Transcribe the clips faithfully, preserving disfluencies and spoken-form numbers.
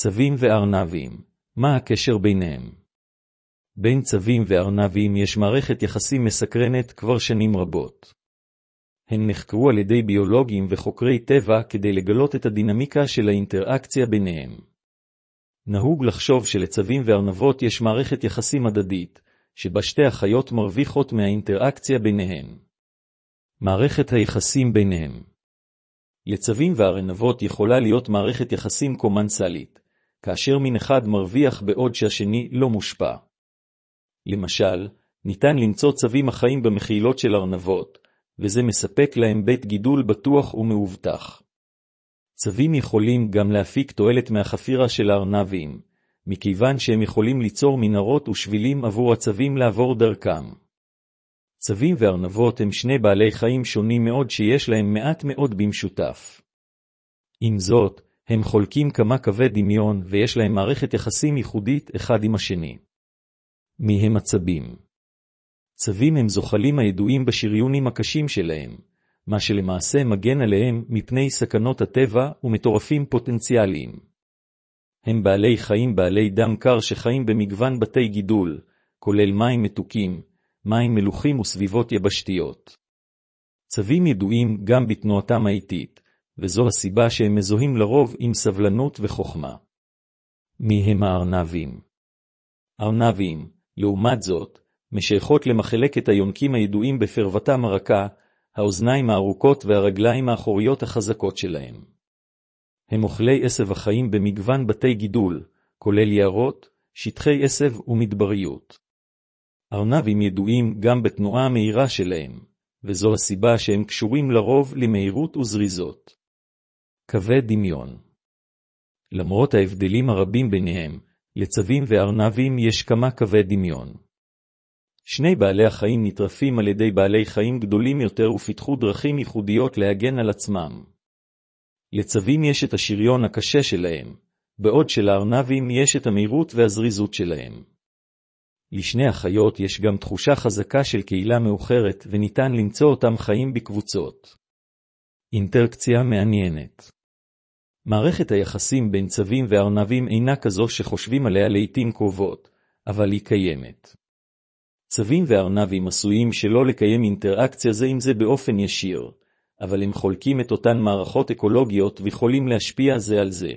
צבים וארנבים, מה הקשר ביניהם? בין צבים וארנבים יש מערכת יחסים מסקרנת כבר שנים רבות. הן נחקרו על ידי ביולוגים וחוקרי טבע כדי לגלות את הדינמיקה של האינטראקציה ביניהם. נהוג לחשוב שלצבים וארנבות יש מערכת יחסים הדדית, שבה שתי החיות מרוויחות מהאינטראקציה ביניהן. מערכת היחסים ביניהם. לצבים וארנבות יכולה להיות מערכת יחסים קומנסלית, כאשר מין אחד מרוויח בעוד שהשני לא מושפע. למשל, ניתן למצוא צבים החיים במחילות של ארנבות, וזה מספק להם בית גידול בטוח ומאובטח. צבים יכולים גם להפיק תועלת מהחפירה של הארנבים, מכיוון שהם יכולים ליצור מנהרות ושבילים עבור הצבים לעבור דרכם. צבים וארנבות הם שני בעלי חיים שונים מאוד שיש להם מעט מאוד במשותף. עם זאת, הם חולקים כמה קווי דמיון ויש להם מערכת יחסים ייחודית אחד עם השני. מי הם הצבים? צבים הם זוחלים הידועים בשריונים הקשים שלהם, מה שלמעשה מגן עליהם מפני סכנות הטבע ומטורפים פוטנציאליים. הם בעלי חיים בעלי דם קר שחיים במגוון בתי גידול, כולל מים מתוקים, מים מלוחים וסביבות יבשתיות. צבים ידועים גם בתנועתם האיטית, וזו הסיבה שהם מזוהים לרוב עם סבלנות וחוכמה. מי הם הארנבים? ארנבים, לעומת זאת, משייכות למחלקת היונקים הידועים בפרוותם הרכה, האוזניים הארוכות והרגליים האחוריות החזקות שלהם. הם אוכלי עשב החיים במגוון בתי גידול, כולל יערות, שטחי עשב ומדבריות. ארנבים ידועים גם בתנועה המהירה שלהם, וזו הסיבה שהם קשורים לרוב למהירות וזריזות. קווי דמיון. למרות ההבדלים הרבים ביניהם, לצבים וארנבים יש כמה קווי דמיון. שני בעלי החיים נטרפים על ידי בעלי חיים גדולים יותר ופיתחו דרכים ייחודיות להגן על עצמם. לצבים יש את השריון הקשה שלהם, בעוד שלארנבים יש את המהירות והזריזות שלהם. לשני החיות יש גם תחושה חזקה של קהילה מאוחרת וניתן למצוא אותם חיים בקבוצות. אינטראקציה מעניינת. מערכת היחסים בין צבים וארנבים אינה כזו שחושבים עליה לעתים קרובות, אבל היא קיימת. צבים וארנבים עשויים שלא לקיים אינטראקציה זה עם זה באופן ישיר, אבל הם חולקים את אותן מערכות אקולוגיות ויכולים להשפיע זה על זה.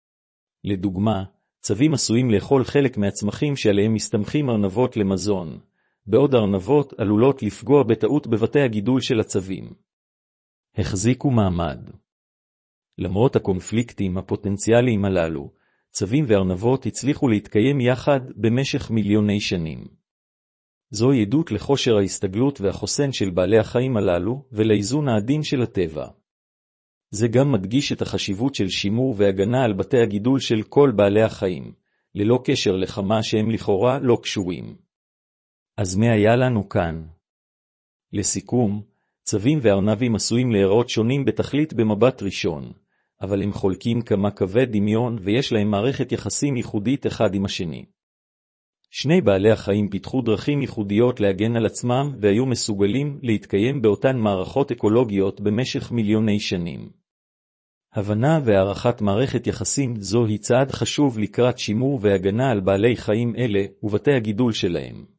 לדוגמה, צבים עשויים לאכול חלק מהצמחים שעליהם מסתמכים ארנבות למזון, בעוד ארנבות עלולות לפגוע בטעות בבתי הגידול של הצבים. החזיקו מעמד. למרות הקונפליקטים הפוטנציאליים הללו, צבים וארנבות הצליחו להתקיים יחד במשך מיליוני שנים. זו עדות לכושר ההסתגלות והחוסן של בעלי החיים הללו ולאיזון העדין של הטבע. זה גם מדגיש את החשיבות של שימור והגנה על בתי הגידול של כל בעלי החיים, ללא קשר לכמה שהם לכאורה לא קשורים. אז מה היה לנו כאן? לסיכום, צבים וארנבים עשויים להיראות שונים בתכלית במבט ראשון, אבל הם חולקים כמה קווי דמיון ויש להם מערכת יחסים ייחודית אחד עם השני. שני בעלי החיים פיתחו דרכים ייחודיות להגן על עצמם והיו מסוגלים להתקיים באותן מערכות אקולוגיות במשך מיליוני שנים. הבנה והערכת מערכת יחסים זו היא צעד חשוב לקראת שימור והגנה על בעלי חיים אלה ובתי הגידול שלהם.